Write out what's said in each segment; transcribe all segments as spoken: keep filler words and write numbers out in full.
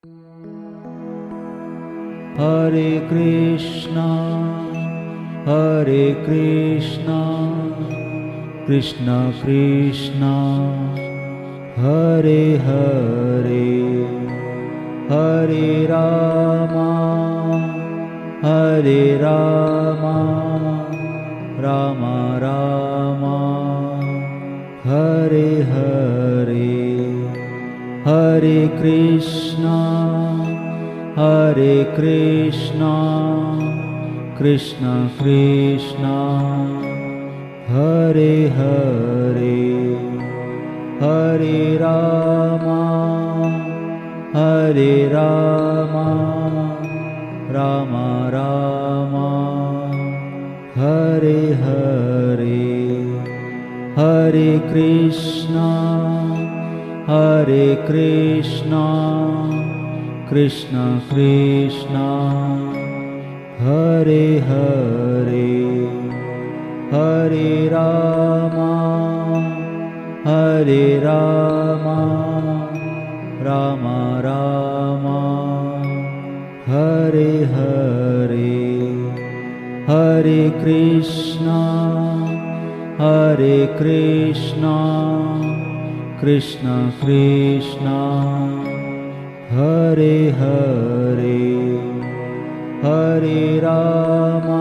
Hare Krishna, Hare Krishna, Krishna Krishna, Hare Hare, Hare Rama, Hare Rama, Rama Rama, Hare Hare, Hare Krishna, Hare Krishna, Krishna Krishna, Hare Hare, Hare Rama, Hare Rama, Rama Rama, Hare Hare, Hare Krishna, Hare Krishna, Krishna Krishna, Hare Hare, Hare Rama, Hare Rama, Rama Rama, Hare Hare, Hare Krishna, Hare Krishna, Krishna Krishna, Hare Hare, Hare Rama,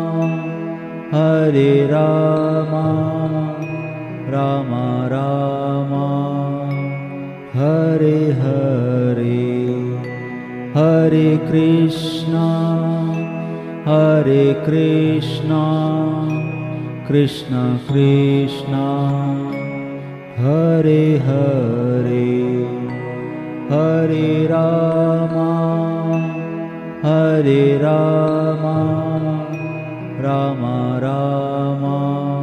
Hare Rama, Rama Rama, Hare Hare, Hare Krishna, Hare Krishna, Krishna Krishna, Hare Hare, Hare Rama, Hare Rama, Rama Rama,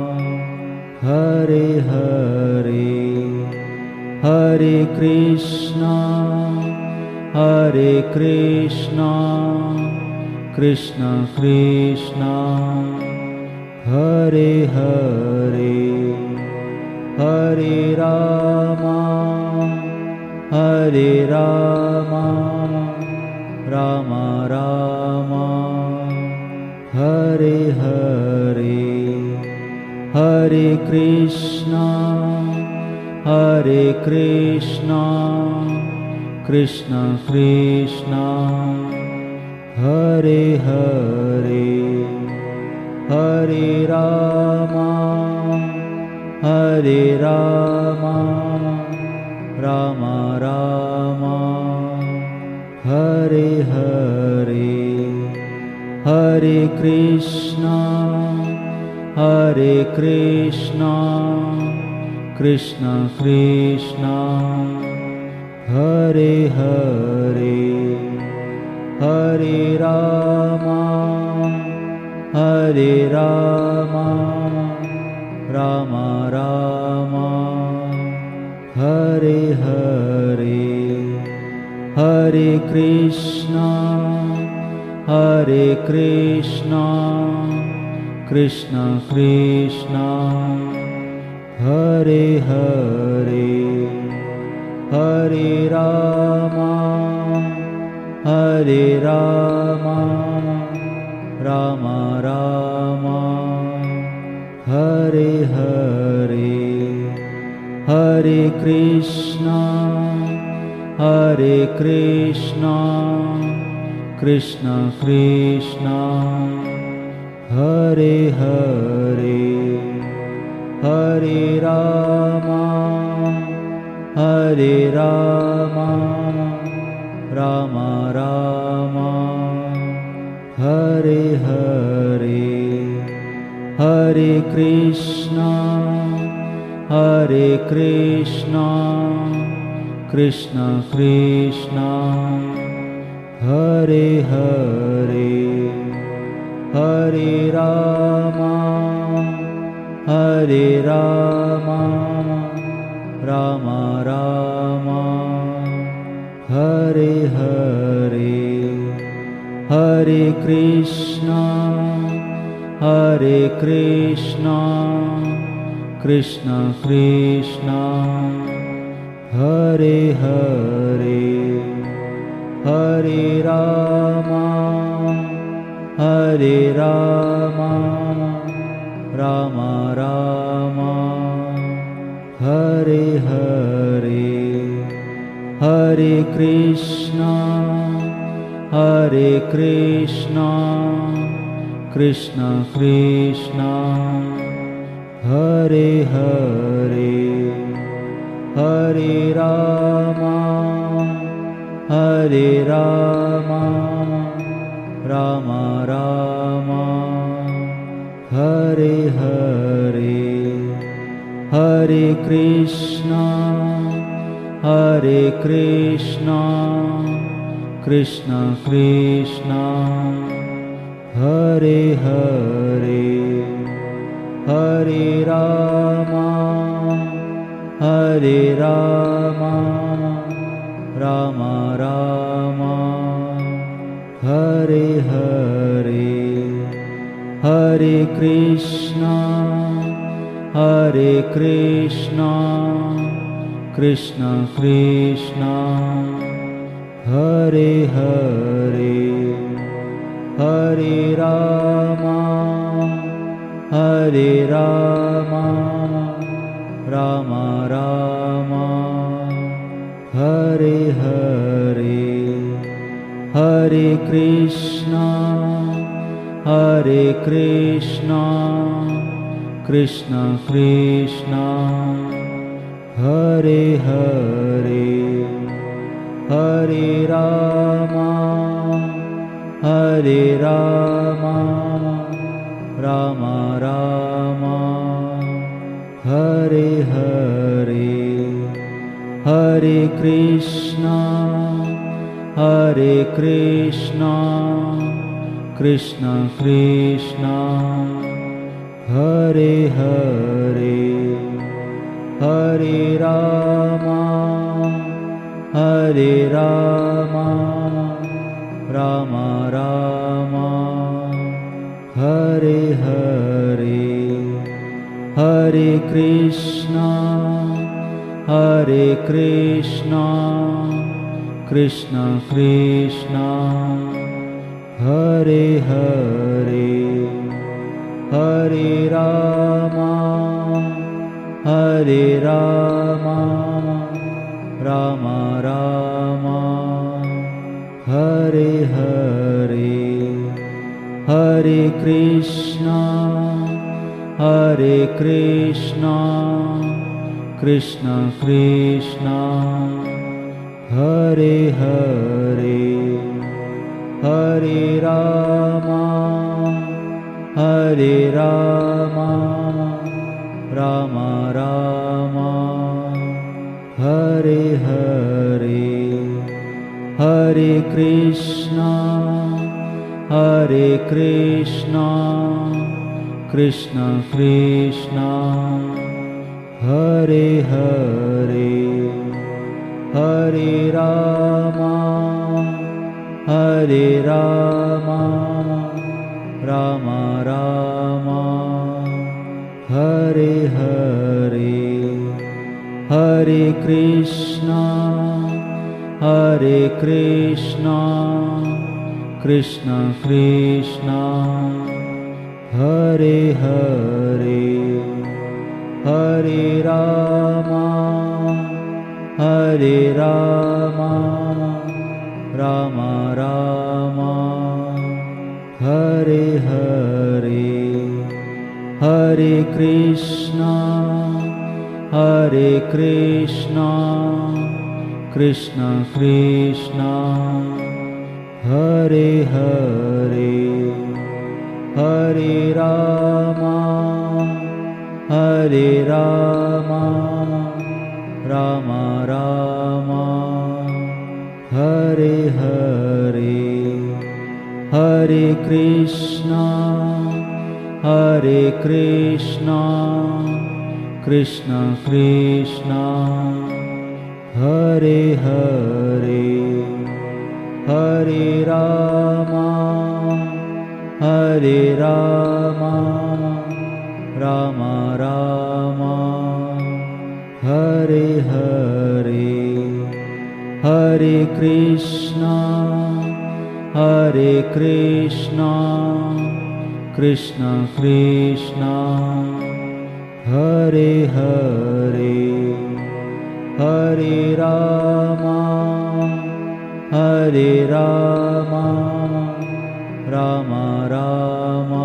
Hare Hare, Hare Krishna, Hare Krishna, Krishna Krishna, Hare Hare, Hare Rama, Hare Rama, Rama Rama, Hare Hare, Hare Krishna, Hare Krishna, Krishna Krishna, Hare Hare, Hare Rama, Hare Rama, Rama Rama, Hare Hare, Hare Krishna, Hare Krishna, Krishna Krishna, Hare Hare, Hare Rama, Hare Rama, Rama Rama, Hare Hare, Hare Krishna, Hare Krishna, Krishna Krishna, Hare Hare, Hare Rama, Hare Rama, Rama Rama, Hare Hare, Hare Krishna, Hare Krishna, Krishna Krishna, Hare Hare, Hare Rama, Hare Rama, Rama Rama, Hare Hare, Hare Krishna, Hare Krishna, Krishna Krishna, Hare Hare, Hare Rama, Hare Rama, Rama Rama, Hare Hare, Hare Krishna, Hare Krishna, Krishna Krishna, Hare Hare, Hare Rama, Hare Rama, Rama Rama, Hare Hare, Hare Krishna, Hare Krishna, Krishna Krishna, Hare Hare, Hare Rama, Hare Rama, Rama Rama, Hare Hare, Hare Krishna, Hare Krishna, Krishna Krishna, Hare Hare, Hare Rama, Hare Rama, Rama Rama, Hare Hare, Hare Krishna, Hare Krishna, Krishna Krishna, Hare Hare, Hare Rama, Hare Rama, Rama Rama, Hare Hare, Hare Krishna, Hare Krishna, Krishna Krishna, Hare Hare, Hare Rama, Hare Rama, Rama Rama, Hare Hare, Hare Krishna, Hare Krishna, Krishna Krishna, Hare Hare, Hare Rama, Hare Rama, Rama Rama, Hare Hare, Hare Krishna, Hare Krishna, Krishna Krishna, Hare Hare, Hare Rama, Hare Rama, Rama Rama, Hare Hare, Hare Krishna, Hare Krishna, Krishna Krishna, Hare Hare, Hare Rama, Hare Rama, Rama Rama, Hare Hare, Hare Krishna, Hare Krishna, Krishna Krishna, Hare Hare, Hare Rama, Hare Rama, Rama Rama, Hare Hare, Hare Krishna, Hare Krishna, Krishna Krishna, Hare Hare, Hare Rama, Hare Rama, Rama Rama, Hare Hare, Hare Krishna, Hare Krishna, Krishna Krishna, Hare Hare, Hare Rama, Hare Rama, Rama Rama, Hare Hare, Hare Krishna, Hare Krishna, Krishna Krishna, Hare Hare, Hare Rama, Hare Rama, Rama Rama, Hare Hare, Hare Hare Krishna, Hare Krishna, Krishna Krishna, Hare Hare, Hare Rama, Hare Rama, Rama Rama,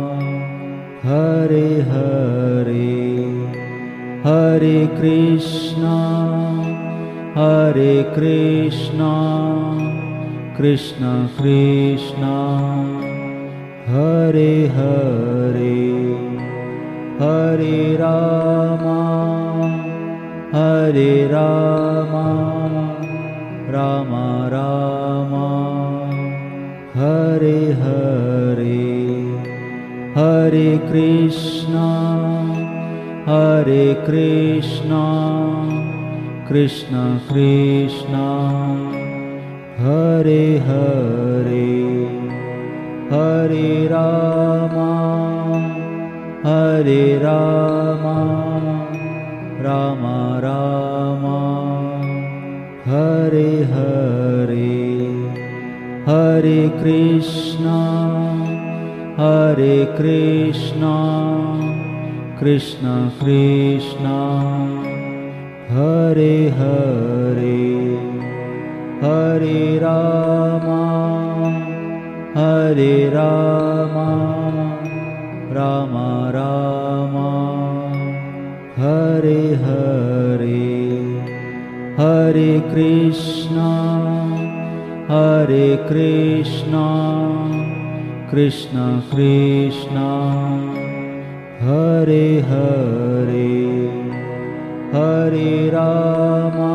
Hare Hare, Hare Krishna, Hare Krishna, Krishna Krishna, Hare Hare, Hare Rama, Hare Rama, Rama Rama, Hare Hare, Hare Krishna, Hare Krishna, Krishna Krishna, Hare Hare, Hare Rama, Hare Rama, Rama Rama, Hare Hare, Hare Krishna, Hare Krishna, Krishna Krishna, Hare Hare, Hare Rama, Hare Rama, Rama Rama, Hare Hare, Hare Krishna, Hare Krishna, Krishna Krishna, Hare Hare, Hare Rama,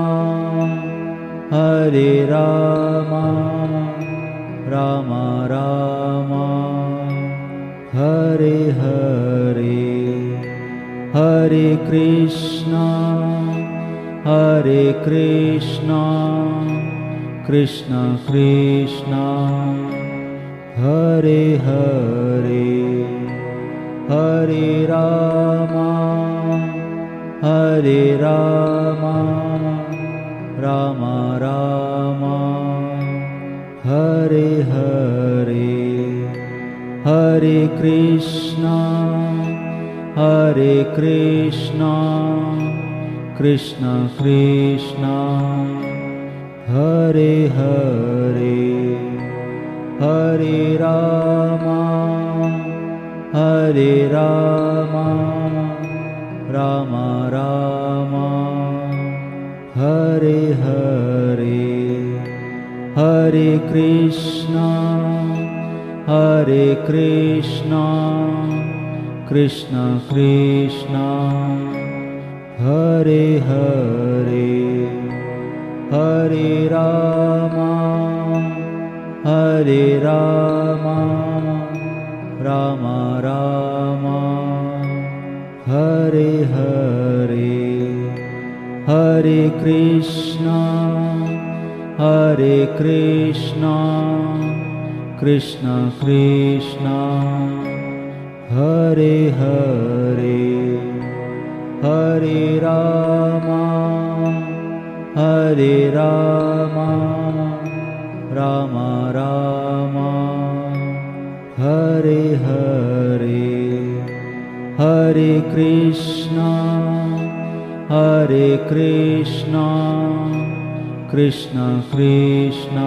Hare Rama, Rama Rama, Hare Hare, Hare Krishna, Hare Krishna, Krishna Krishna, Hare Hare, Hare Rama, Hare Rama, Rama Rama, Hare Hare, Hare Krishna, Hare Krishna, Krishna Krishna, Hare Hare, Hare Rama, Hare Rama, Rama Rama, Hare Hare, Hare Krishna, Hare Krishna, Krishna Krishna, Hare Hare, Hare Rama, Hare Rama, Rama Rama, Hare Hare, Hare Krishna, Hare Krishna, Krishna Krishna, Hare Hare, Hare Rama, Hare Rama, Rama Rama, Hare Hare, Hare Krishna, Hare Krishna, Krishna Krishna,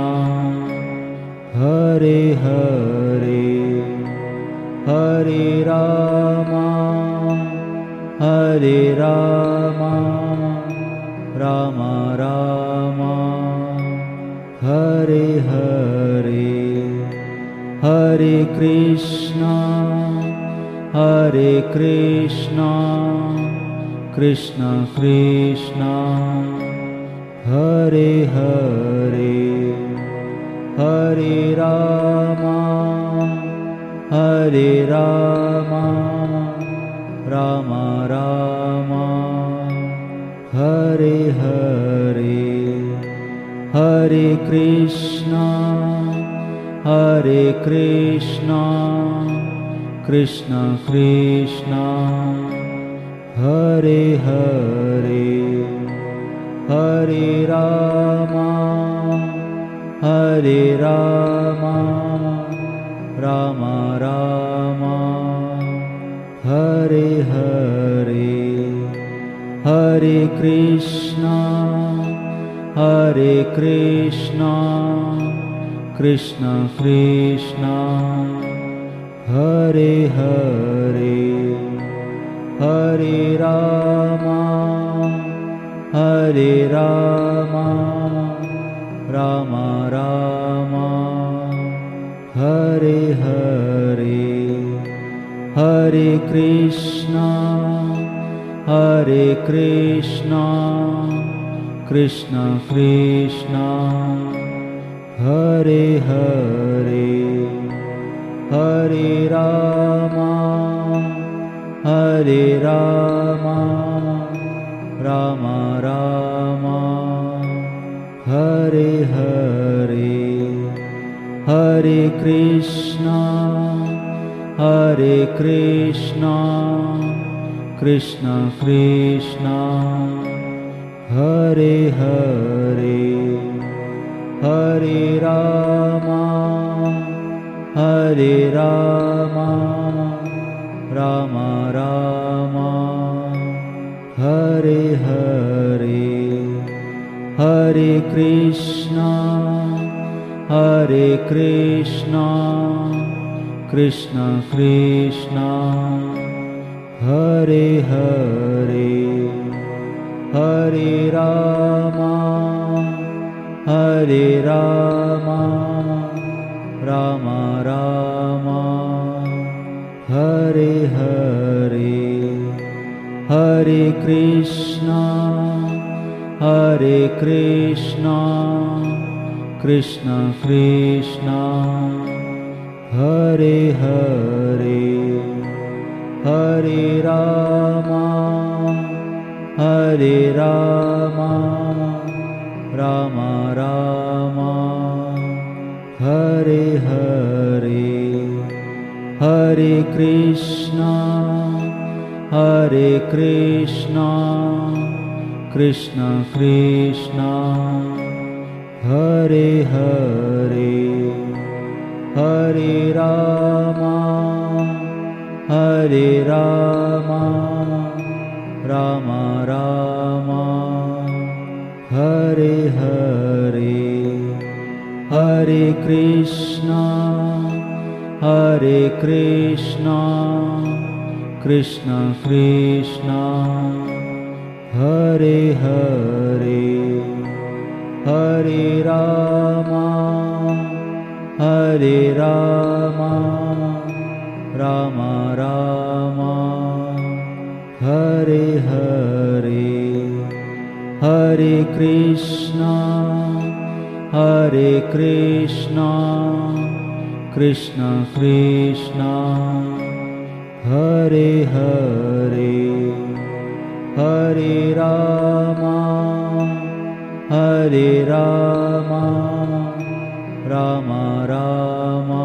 Hare Hare, Hare Rama, Hare Rama, Rama Rama, Hare Hare, Hare Krishna, Hare Krishna, Krishna Krishna, Hare Hare, Hare Rama, Hare Rama, Rama Rama, Hare Hare, Hare Krishna, Hare Krishna, Krishna Krishna, Hare Hare, Hare Rama, Hare Rama, Rama Rama, Hare Hare, Hare Krishna, Hare Krishna, Krishna Krishna, Hare Hare, Hare Rama, Hare Rama, Rama Rama, Hare Hare, Hare Krishna, Hare Krishna, Krishna Krishna, Hare Hare, Hare Rama, Hare Rama, Rama Rama, Hare Hare, Hare Krishna, Hare Krishna, Krishna Krishna, Hare Hare, Hare Rama, Hare Rama, Rama Rama, Hare Hare, Hare Krishna, Hare Krishna, Krishna Krishna, Hare Hare, Hare Rama, Hare Rama, Rama Rama, Hare Hare, Hare Krishna, Hare Krishna, Krishna Krishna, Hare Hare, Hare Rama, Hare Rama, Rama Rama, Hare Hare, Hare Krishna, Hare Krishna, Krishna Krishna, Hare Hare, Hare Rama, Hare Rama, Rama Rama, Hare Hare, Hare Krishna, Hare Krishna, Krishna Krishna, Hare Hare, Hare Rama, Hare Rama, Rama Rama, Hare Hare, Hare Krishna, Hare Krishna, Krishna Krishna, Hare Hare, Hare Rama, Hare Rama, Rama Rama,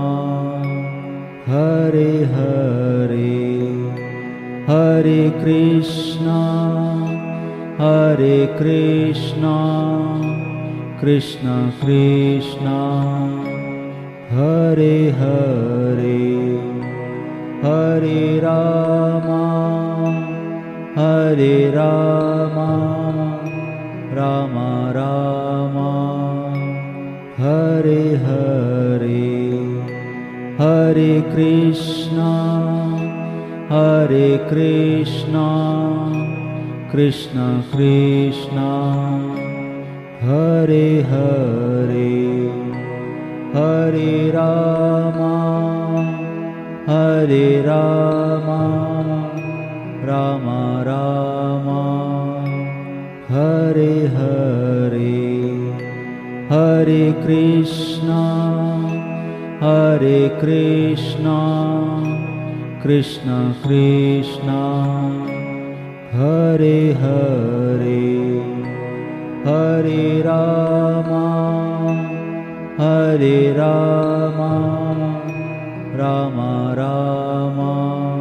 Hare Hare, Hare Krishna, Hare Krishna, Krishna Krishna, Hare Hare, Hare Rama, Hare Rama, Rama Rama, Hare Hare, Hare Krishna, Hare Krishna, Krishna Krishna, Hare Hare, Hare Rama, Hare Rama, Rama Rama, Hare Hare, Hare Krishna, Hare Krishna, Krishna Krishna, Hare Hare, Hare Rama, Hare Rama, Rama Rama,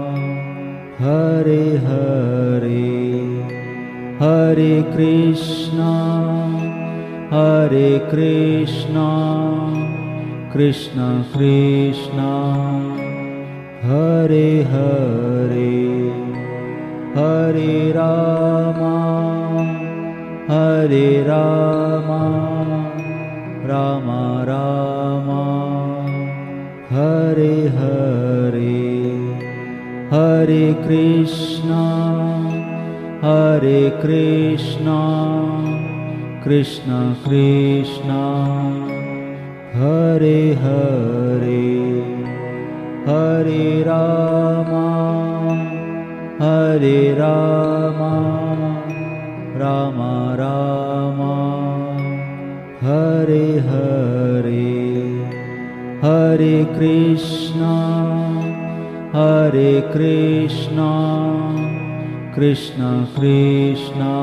Hare Hare, Hare Krishna, Hare Krishna, Krishna Krishna, Hare Hare, Hare Rama, Hare Rama, Rama Rama, Hare Hare, Hare Krishna, Hare Krishna, Krishna Krishna, Hare Hare, Hare Rama, Hare Rama, Rama Rama, Hare Hare, Hare Krishna, Hare Krishna, Krishna Krishna,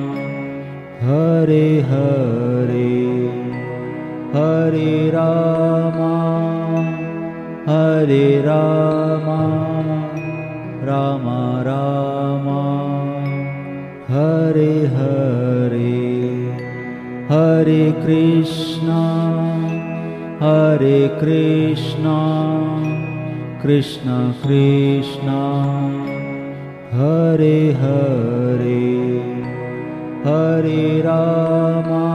Hare Hare, Hare Rama, Hare Rama, Rama Rama, Hare Hare, Hare Krishna, Hare Krishna, Krishna Krishna, Hare Hare, Hare Rama,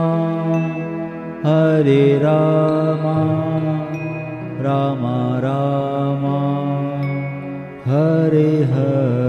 Hare Rama, Rama Rama, Hare Hare.